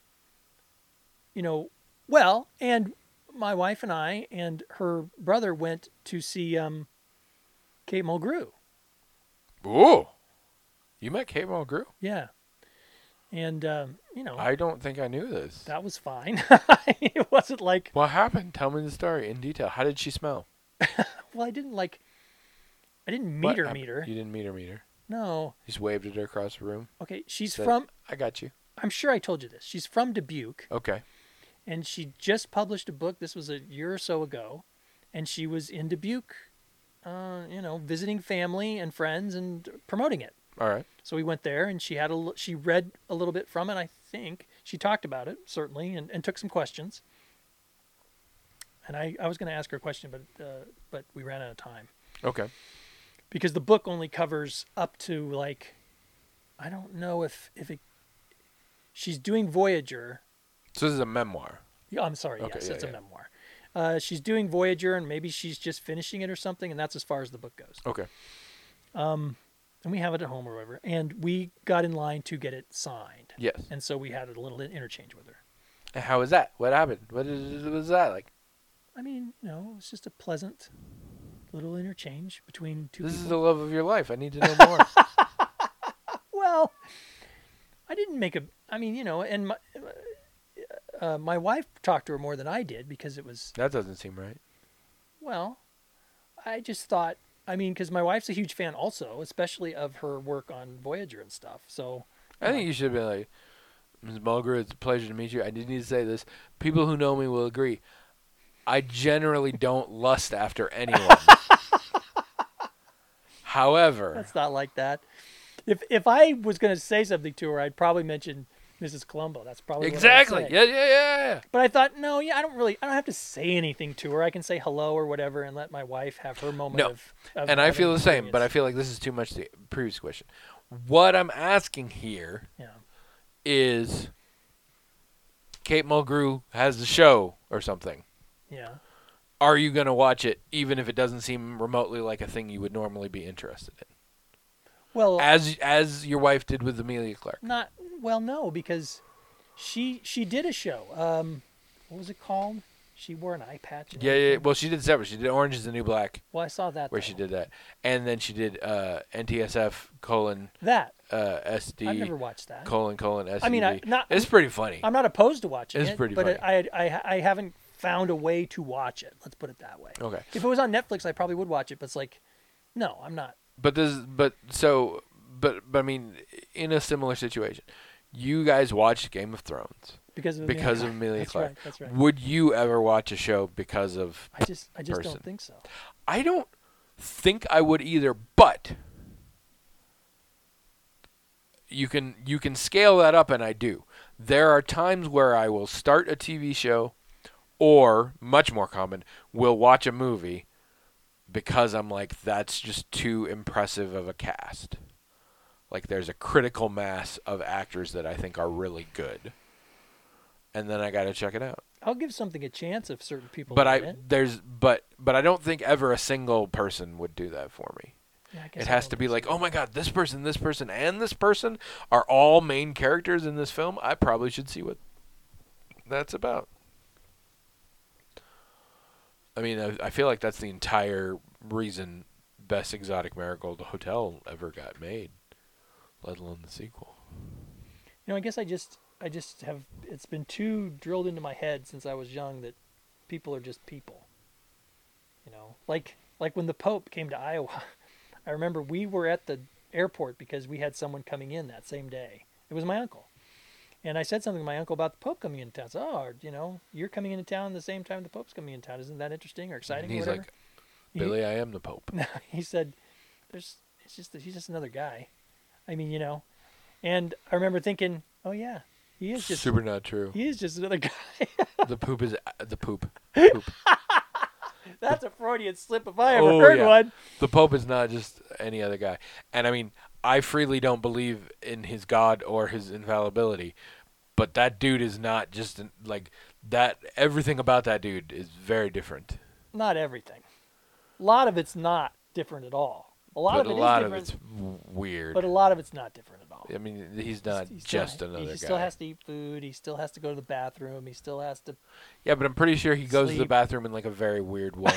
my wife and I and her brother went to see Kate Mulgrew. Ooh. You met Kate Mulgrew? Yeah. And, I don't think I knew this. that was fine. It wasn't like, What happened? Tell me the story in detail. How did she smell? well, I didn't meet What her. happened? You didn't meet her? No. You just waved at her across the room? Okay. She's Said, from, I got you. I'm sure I told you this. She's from Dubuque. Okay. And she just published a book. This was a year or so ago. And she was in Dubuque, visiting family and friends and promoting it. All right. So we went there and she read a little bit from it, I think. She talked about it, certainly, and took some questions. And I was going to ask her a question, but we ran out of time. Okay. Because the book only covers up to, like, I don't know if she's doing Voyager. So this is a memoir. Yeah, I'm sorry. Okay, Yes, yeah, it's a yeah. memoir. She's doing Voyager, and maybe she's just finishing it or something, and that's as far as the book goes. Okay. And we have it at home or whatever. And we got in line to get it signed. Yes. And so we had a little interchange with her. And how was that? What happened? What was that like? I mean, it's just a pleasant little interchange between two This people. is the love of your life. I need to know more. Well, I didn't make and my wife talked to her more than I did because it was, That doesn't seem right. well, I just thought, because my wife's a huge fan also, especially of her work on Voyager and stuff. So I think you should have been like, Ms. Mulgrew, it's a pleasure to meet you. I did need to say this. People who know me will agree. I generally don't lust after anyone. However, that's not like that. If I was going to say something to her, I'd probably mention Mrs. Columbo. That's probably exactly. What I'd say. Yeah. But I thought, no, I don't have to say anything to her. I can say hello or whatever and let my wife have her moment No. of And I feel the same, but I experience. feel like this is too much to the previous question. What I'm asking here Yeah. is Kate Mulgrew has a show or something. Yeah. Are you going to watch it even if it doesn't seem remotely like a thing you would normally be interested in? Well, As your wife did with Amelia Clark. no, because she did a show. What was it called? She wore an eye patch. and Yeah. everything. Well, she did separate. She did Orange is the New Black, Well, I saw that. where though. she did that. And then she did NTSF : that. SD I've never watched that. SCV. I mean, It's pretty funny. I'm not opposed to watching It's it, pretty but funny. I haven't found a way to watch it. Let's put it that way. Okay. If it was on Netflix, I probably would watch it. But it's like, no, I'm not. But I mean, in a similar situation, you guys watched Game of Thrones Because of Amelia That's Clark. Right, that's right. Would you ever watch a show because of? I just person? don't think so. I don't think I would either, but you can scale that up, and I do. There are times where I will start a TV show, or much more common, will watch a movie because I'm like, that's just too impressive of a cast. Like, there's a critical mass of actors that I think are really good. and then I got to check it out. I'll give something a chance if certain people. But like it. but I don't think ever a single person would do that for me. Yeah, I guess It I has don't to be think like, so. oh my God, this person, and this person are all main characters in this film. I probably should see what that's about. I mean, I feel like that's the entire reason Best Exotic Marigold Hotel ever got made, let alone the sequel. You know, I guess I just have. It's been too drilled into my head since I was young that people are just people. You know, like when the Pope came to Iowa, I remember we were at the airport because we had someone coming in that same day. It was my uncle, and I said something to my uncle about the Pope coming into town. So, oh, you know, you're coming into town the same time the Pope's coming into town. Isn't that interesting or exciting? And he's or whatever? like, Billy, I am the Pope. No, he said, he's just another guy. I mean, you know, and I remember thinking, oh yeah, he is just Super not true. He is just another guy. The poop is the poop. Poop. That's a Freudian slip if I ever Oh, heard yeah. one. The Pope is not just any other guy. And I mean, I freely don't believe in his God or his infallibility, but that dude is not just like that. Everything about that dude is very different. Not everything. A lot of it's not different at all. A lot But of a it lot is of different, it's weird. but a lot of it's not different at all. I mean, he's not He still- just another guy. He still has to eat food. He still has to go to the bathroom. He still has to. Yeah, but I'm pretty sure he goes to the Sleep. bathroom in like a very weird way.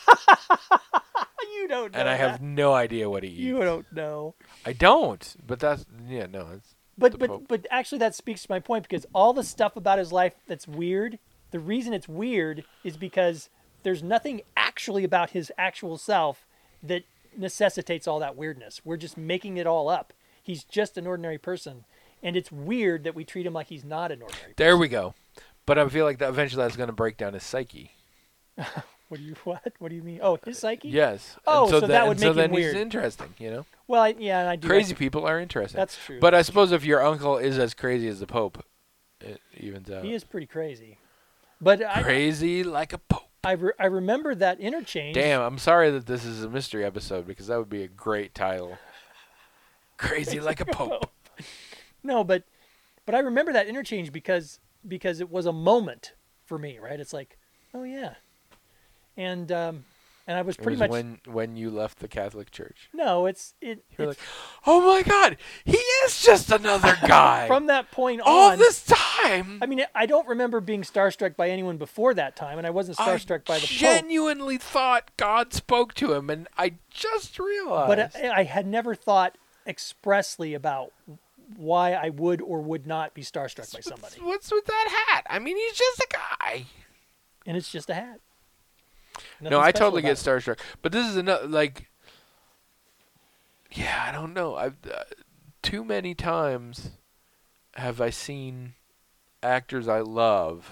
You don't know. And I have that. no idea what he eats. You don't know. I don't. But that's it's But the but Pope. but actually, that speaks to my point because all the stuff about his life that's weird. The reason it's weird is because there's nothing actually about his actual self that necessitates all that weirdness. We're just making it all up. He's just an ordinary person, and it's weird that we treat him like he's not an ordinary. There we go. But I feel like that eventually that's going to break down his psyche. What do you mean? Oh, his psyche? Yes. Oh, and so that would and so make him then weird. he's interesting, you know? Well, yeah, and I do. Crazy people are interesting. That's true. But I suppose if your uncle is as crazy as the Pope, it evens out. He is pretty crazy. But Crazy like a Pope. I remember that interchange. Damn, I'm sorry that this is a mystery episode because that would be a great title. Crazy like a Pope. No, but I remember that interchange because it was a moment for me, right? It's like, oh yeah, and I was It pretty was much when you left the Catholic Church. no, You're it's like, oh my God, he is just another guy. from that point all on. this time. I mean, I don't remember being starstruck by anyone before that time, and I wasn't starstruck by the Pope. genuinely thought God spoke to him, and I just realized. But I had never thought expressly about why I would or would not be starstruck by somebody. What's with that hat? I mean, he's just a guy. And it's just a hat. No, Nothing I special totally about get it. starstruck. But this is another, like, yeah, I don't know. I've too many times have I seen actors I love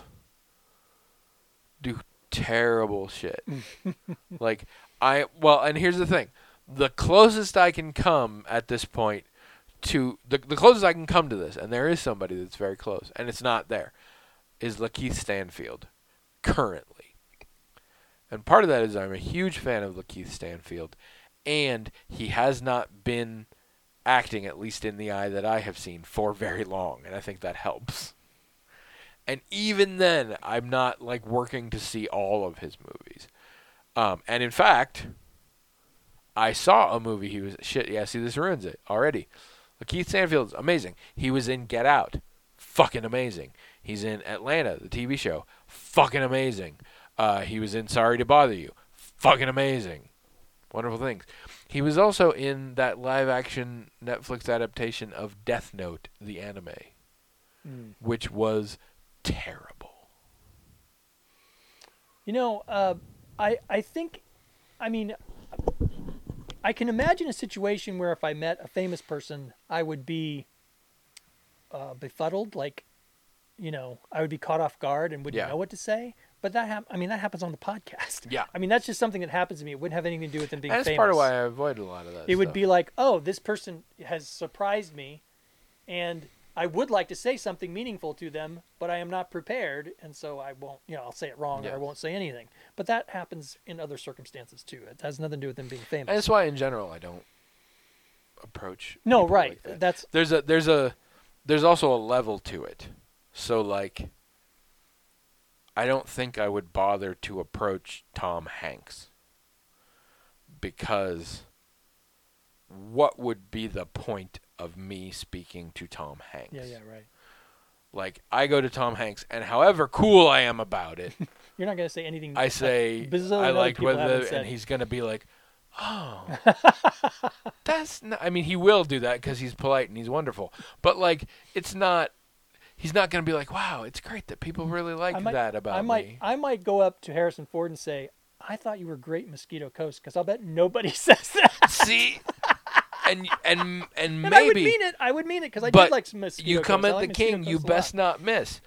do terrible shit. Like, and here's the thing. The closest I can come at this point to, the closest I can come to this, and there is somebody that's very close, and it's not there, is Lakeith Stanfield, currently. And part of that is I'm a huge fan of Lakeith Stanfield, and he has not been acting, at least in the eye that I have seen, for very long, and I think that helps. And even then, I'm not like working to see all of his movies. And in fact, I saw a movie he was shit. Yeah, see, this ruins it already. Lakeith Stanfield's amazing. He was in Get Out, fucking amazing. He's in Atlanta, the TV show, fucking amazing. He was in Sorry to Bother You, fucking amazing. Wonderful things. He was also in that live-action Netflix adaptation of Death Note, the anime, which was terrible. You know, I think, I mean, I can imagine a situation where if I met a famous person, I would be befuddled, like, you know, I would be caught off guard and wouldn't Yeah. know what to say. But that happens on the podcast. Yeah. I mean, that's just something that happens to me. It wouldn't have anything to do with them being And that's famous. part of why I avoid a lot of that It would stuff. be like, oh, this person has surprised me, and I would like to say something meaningful to them, but I am not prepared, and so I won't, you know, I'll say it wrong or I Yeah. won't say anything. But that happens in other circumstances too. It has nothing to do with them being famous. And that's why, in general, I don't approach. No, people right. like that. There's also a level to it. So like, I don't think I would bother to approach Tom Hanks. Because what would be the point of me speaking to Tom Hanks? Yeah, right. Like, I go to Tom Hanks, and however cool I am about it, You're not going to say anything. I say, I liked whether, and he's going to be like, oh, that's not, I mean, he will do that because he's polite and he's wonderful. But, like, it's not, he's not going to be like, wow, it's great that people really like that about me. I might go up to Harrison Ford and say, I thought you were great in Mosquito Coast, because I'll bet nobody says that. See? And And maybe. I would mean it, because I but did like some Mosquito you come Coast. at the king, you best not miss.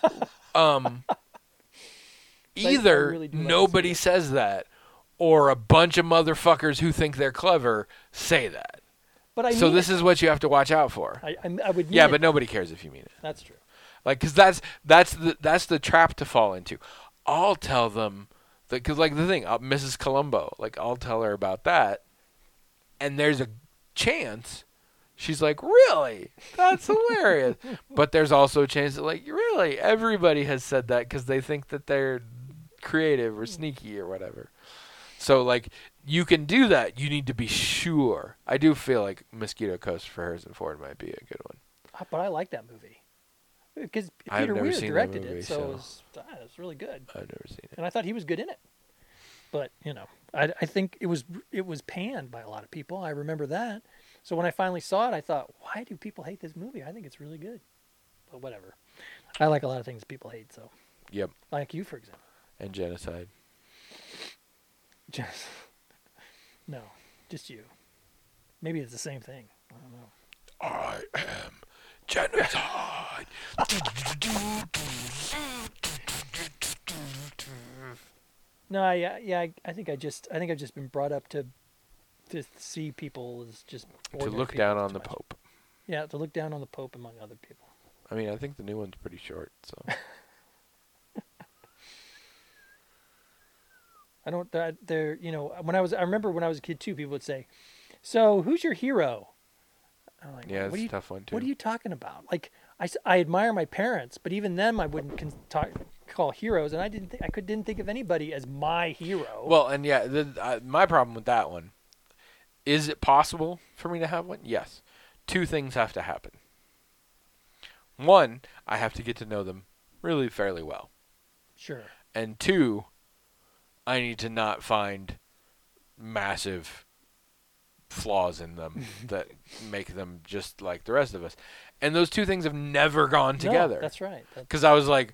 I Either really do like nobody says that, or a bunch of motherfuckers who think they're clever say that. But So this is what you have to watch out for. I would mean Yeah, it. but nobody cares if you mean it. That's true. Like, because that's the trap to fall into. I'll tell them that, because like the thing, Mrs. Columbo, like I'll tell her about that, and there's a chance she's like, really? That's hilarious. But there's also a chance that, like, really, everybody has said that because they think that they're creative or sneaky or whatever. So, like, you can do that. You need to be sure. I do feel like Mosquito Coast for Harrison Ford might be a good one. But I like that movie, because I've Peter never Weir seen the directed movie, it, so it was really good. I've never seen it. And I thought he was good in it. But, I think it was panned by a lot of people. I remember that. So when I finally saw it, I thought, why do people hate this movie? I think it's really good. But whatever. I like a lot of things people hate, so. Yep. Like you, for example. And genocide. No, just you. Maybe it's the same thing. I don't know. I am genocide. No, I think I've just been brought up to see people as just To ordinary look people down too on the much. Pope. Yeah, to look down on the Pope among other people. I mean, I think the new one's pretty short, so. I don't. They're I remember when I was a kid too. People would say, "So who's your hero?" I'm like, Yeah, what it's a tough one, too. What are you talking about? Like, I admire my parents, but even them, I wouldn't call heroes, and I didn't think of anybody as my hero. Well, and yeah, my problem with that one, is it possible for me to have one? Yes. Two things have to happen. One, I have to get to know them really fairly well. Sure. And two, I need to not find massive flaws in them that make them just like the rest of us. And those two things have never gone together. No, that's right. Because I was like,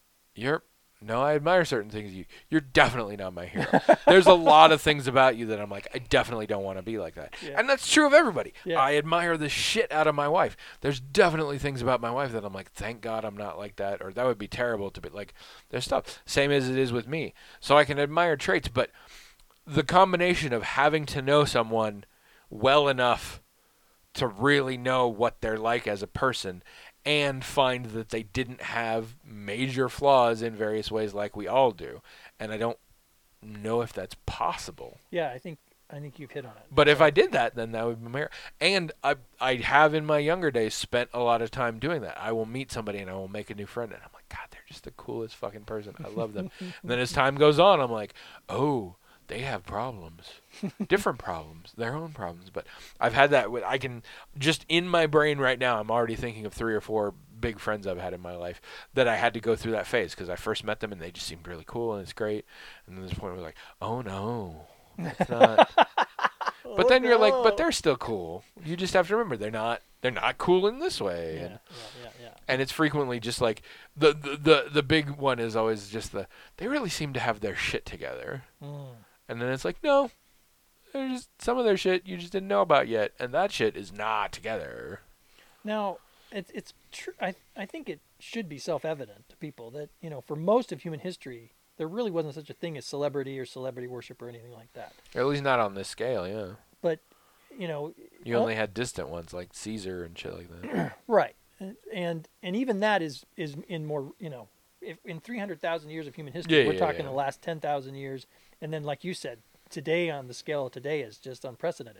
I admire certain things. You're definitely not my hero. There's a lot of things about you that I'm like, I definitely don't want to be like that. Yeah. And that's true of everybody. Yeah. I admire the shit out of my wife. There's definitely things about my wife that I'm like, thank God I'm not like that, or that would be terrible to be like. There's stuff. Same as it is with me. So I can admire traits, but the combination of having to know someone well enough to really know what they're like as a person and find that they didn't have major flaws in various ways like we all do. And I don't know if that's possible. Yeah, I think you've hit on it. But if I did that, then that would be my hero. And I have in my younger days spent a lot of time doing that. I will meet somebody and I will make a new friend. And I'm like, God, they're just the coolest fucking person. I love them. And then as time goes on, I'm like, oh, they have problems. Different problems. Their own problems. But I've had that. I can just in my brain right now, I'm already thinking of 3 or 4 big friends I've had in my life that I had to go through that phase because I first met them and they just seemed really cool and it's great. And then there's a point where like, oh no, that's not. But then you're like, but they're still cool. You just have to remember they're not cool in this way. Yeah. And it's frequently just like the big one is always just they really seem to have their shit together. And then it's like, no, there's just some of their shit you just didn't know about yet, and that shit is not together. Now, it's true. I think it should be self-evident to people that, for most of human history, there really wasn't such a thing as celebrity or celebrity worship or anything like that. Or at least not on this scale, yeah. But, you only had distant ones like Caesar and shit like that. Right. And even that is in more, if in 300,000 years of human history, we're talking the last 10,000 years. And then, like you said, today on the scale of today is just unprecedented.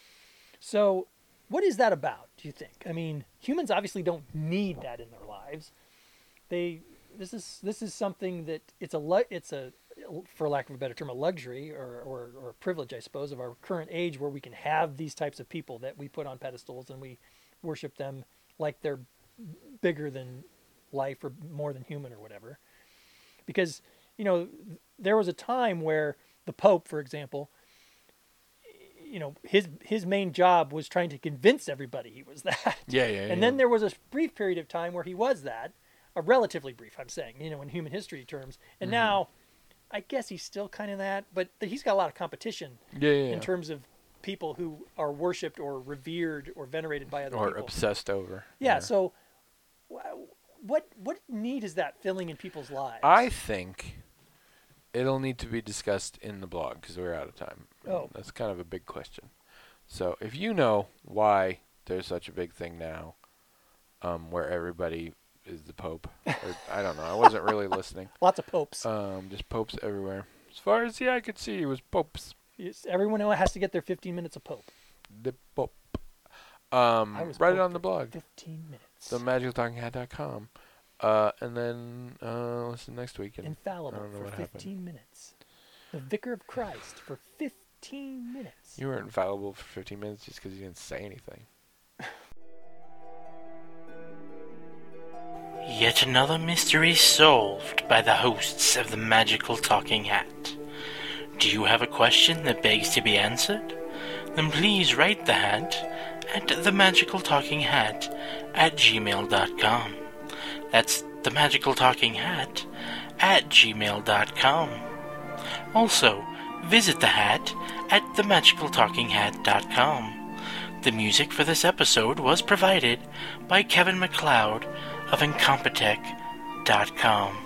So what is that about, do you think? I mean, humans obviously don't need that in their lives. this is something that it's a for lack of a better term, a luxury or a privilege, I suppose, of our current age, where we can have these types of people that we put on pedestals and we worship them like they're bigger than life or more than human or whatever. Because, you know, there was a time where the Pope, for example, you know, his main job was trying to convince everybody he was that. Yeah. And then there was a brief period of time where he was that, a relatively brief, I'm saying, you know, in human history terms. And now, I guess he's still kind of that, but he's got a lot of competition in terms of people who are worshipped or revered or venerated by other people. Or obsessed over. Yeah, so what need is that filling in people's lives? I think it'll need to be discussed in the blog because we're out of time. Oh. That's kind of a big question. So if you know why there's such a big thing now where everybody is the Pope, or, I don't know. I wasn't really listening. Lots of popes. Just popes everywhere. As far as the eye could see, it was popes. Yes, everyone has to get their 15 minutes of pope. The Pope. I was Write it pope on the for blog. 15 minutes. TheMagicalTalkingHat.com. And then listen next week. And Infallible I don't know for what 15 happened. minutes. The Vicar of Christ for 15 minutes. You weren't infallible for 15 minutes just because you didn't say anything. Yet another mystery solved by the hosts of the Magical Talking Hat. Do you have a question that begs to be answered? Then please write the hat at themagicaltalkinghat@gmail.com. That's themagicaltalkinghat@gmail.com. Also, visit the hat at themagicaltalkinghat.com. The music for this episode was provided by Kevin MacLeod of Incompetech.com.